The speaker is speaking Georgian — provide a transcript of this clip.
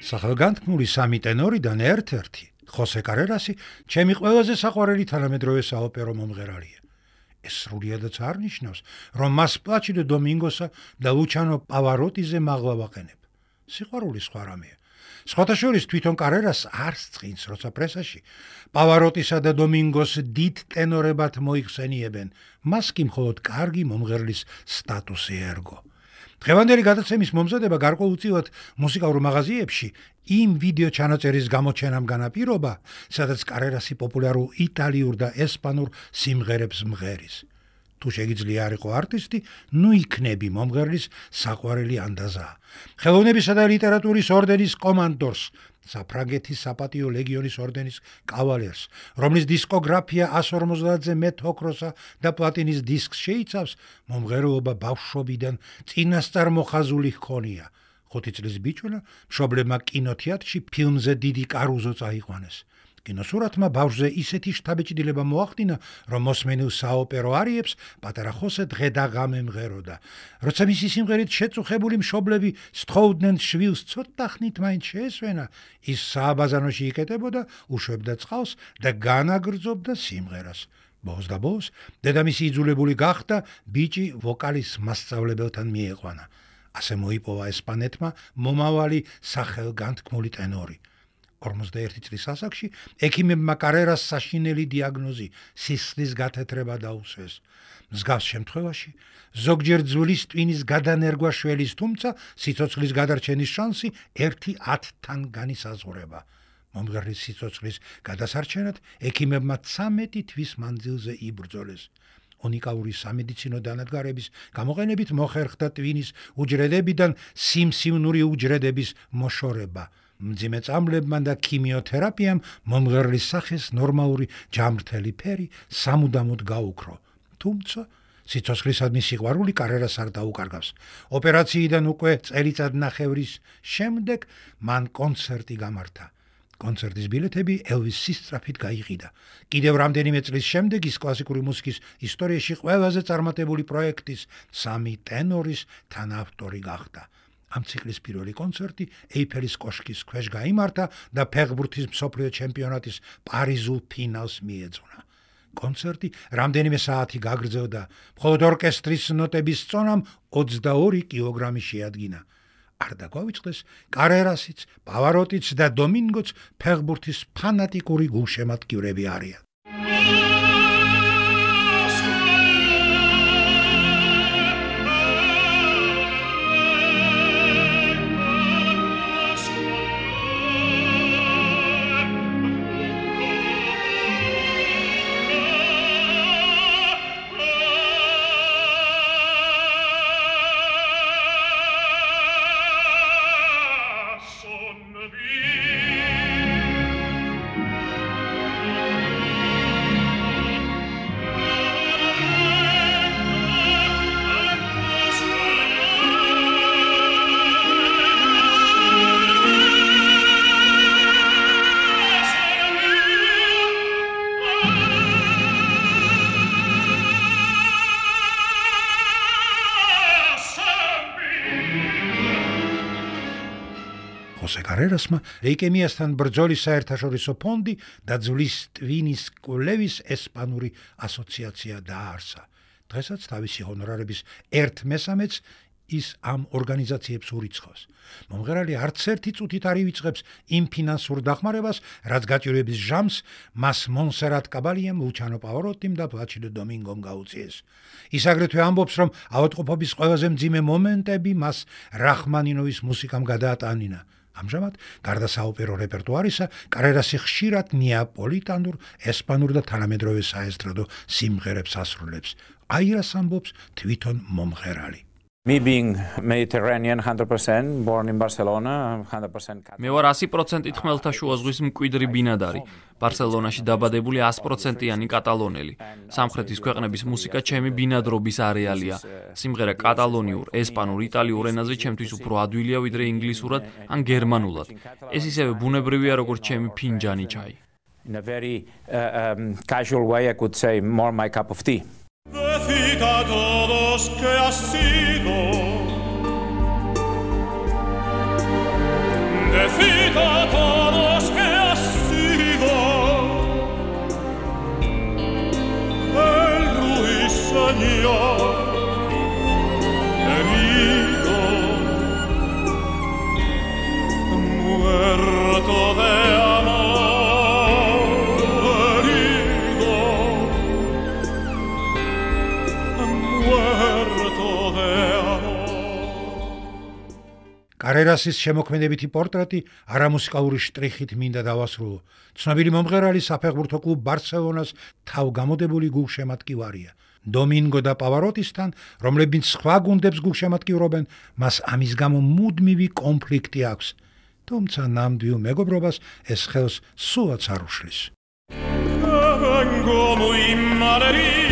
სახელგანთქმული სამი ტენორიდან ერთ-ერთი, ხოსე კარერასი, ჩემი ყველაზე საყვარელი თანამედროვე საოპერო მომღერალია. ეს სრულიადაც არ ნიშნავს, რომ მას პლაჩიდო დომინგოსა და ლუჩანო პავაროტიზე მაღლა ვაყენებ. სიყვარული სხვა რამეა. სხვათა შორის თვითონ კარერას არც წინს, როცა პრესაში პავაროტისა და დომინგოს დიდ ტენორებად მოიხსენიებენ, მას კი მხოლოდ კარგი მომღერლის სტატუსი ერგო. დღევანდელი გადაცემის მომზადება გარკვეულწილად მუსიკალურ მაღაზიებში იმ ვიდეო ჩანაწერის გამოჩენამ განაპირობა, სადაც კარერასი პოპულარულ იტალიურ და ესპანურ სიმღერებს მღერის. თუ შეგიძლია არ იყო არტისტი, ნუ იქნები მომღერლის საყვარელი ანდაზა. ხელოვნებისა და ლიტერატურის ორდენის კომანდორს, საფრანგეთის საპატიო ლეგიონის ორდენის კავალერს, რომლის დისკოგრაფია 150-ზე მეტ ოქროსა და პლატინის დისკს შეიცავს, მომღერლობა ბავშვობიდან წინასწარ მოხაზული ჰქონია. 5 წლის ბიჭუნა მშობლებმა კინოთეატრში ფილმზე დიდი კარუზო წაიყვანეს. კინოსურათმა ბავშვზე ისეთი შთაბეჭდილება მოახდინა, რომ მოსმენილ საოპერო არიებს პატარა ხოსე დღე და ღამე მღეროდა. როცა მისი სიმღერით შეწუხებული მშობლები სთხოვდნენ შვილს ცოტა ხნით მაინც შეესვენა, ის სააბაზანოში იკეტებოდა, უშვებდა წყალს და განაგრძობდა სიმღერას. ბოლოს და ბოლოს დედამისი იძულებული გახდა ბიჭი ვოკალის მასწავლებელთან მieყვანა. ასე მოიპოვა ესპანეთმა მომავალი სახელგანთქმული ტენორი. 41 წლის ასაკში ექიმებმა კარერას საშინელი დიაგნოზი სისხლის გათეთრება დაუსვეს. მსგავს შემთხვევაში ზოგჯერ ძვლის ტვინის გადანერგვა შველის, თუმცა სიცოცხლის გადარჩენის შანსი 1/10-თან განისაზღვრება. მომღერლის სიცოცხლის გადასარჩენად ექიმებმა 13 თვის მანძილზე იბრძოლეს. უნიკალური სამედიცინო დანადგარების გამოყენებით მოხერხდა ტვინის უჯრედებიდან სიმსივნური უჯრედების მოშორება. მძიმე წამლებმა და ქიმიოთერაპიამ მომღერლის სახეს ნორმალური ჯამრთელი ფერი სამუდამოდ გაუქრო. თუმცა სიცოცხლისადმი სიყვარული კარერას არ დაუკარგავს. ოპერაციიდან უკვე წელიწადნახევრის შემდეგ მან კონცერტი გამართა. კონცერტის ბილეთები ელვის სისწრაფით გაიყიდა. კიდევ რამდენიმე წლის შემდეგ ის კლასიკური მუსიკის ისტორიაში ყველაზე წარმატებული პროექტის სამი ტენორის თანაავტორი გახდა. ამ ციკლის პირველი კონცერტი ეიფელის კოშკის ქვეშ გაიმართა და ფეხბურთის მსოფლიო ჩემპიონატის პარიზულ ფინალს მიეძღვნა. კონცერტი რამდენიმე საათი გაგრძელდა, მხოლოდ ორკესტრის ნოტების წონამ 22 კილოგრამი შეადგინა. არ დაგვავიწყდეს, კარერასიც, პავაროტიც და დომინგოც ფეხბურთის ფანატიკური გულშემატკივრები არიან. ხოსე კარერასმა ლეიკემიასთან ბრძოლის საერთაშორისო ფონდი და ძვლის ტვინის კვლევის ესპანური ასოციაცია დააარსა. დღესაც თავისი ჰონორარების 1/3-ს ის ამ ორგანიზაციებს ურიცხავს. მომღერალი არც ერთი წუთით არ ივიწყებს იმ ფინანსურ დახმარებას, რაც გაჭირვების ჟამს მას მონსერატ კაბალიამ, ლუჩანო პავაროტიმ და პლაჩიდო დომინგომ გაუწიეს. ის აგრეთვე ამბობს, რომ ავადმყოფობის ყველაზე მძიმე მომენტები მას რახმანინოვის მუსიკამ გადაატანინა. ამჟამად, გარდა საოპერო რეპერტუარისა, კარერასი ხშირად ნეაპოლიტანურ, ესპანურ და თანამედროვე საესტრადო სიმღერებს ასრულებს. აირას ამბობს თვითონ მომღერალი. Me being Mediterranean 100%, born in Barcelona, 100% Catalan. მე ვარ 100% ხმელთაშუა ზღვის მკვიდრი ბინადარი. ბარსელონაში დაბადებული 100%-იანი კატალონელი. სამხრეთის ქვეყნების მუსიკა ჩემი ბინადრობის არეალია. სიმღერა კატალონიურ, ესპანურ, იტალიურ ენაზე ჩემთვის უფრო ადვილია ვიდრე ინგლისურად ან გერმანულად. ეს ისევე ბუნებრივია როგორც ჩემი ფინჯანი ჩაი. In a very casual way I could say more my cup of tea. Decid a todos que ha sido. Decid yo herido, muerto de amor, herido, muerto de amor. კარერასის შემოქმედებითი პორტრეტი არამუსიკალური შტრიხით მინდა დავასრულო. ცნობილი მომღერალი საფეხბურთო კლუბ ბარსელონას თავგამოდებული გულშემატკივარია. დომინგო და პავაროტისთან, რომლებიც სხვა გუნდებს გულშემატკივრობენ, მას ამის გამო მუდმივი კონფლიქტი აქვს. თუმცა ნამდვილ მეგობრობას ეს ხელს სულაც არ უშლის. Vengo muy malherido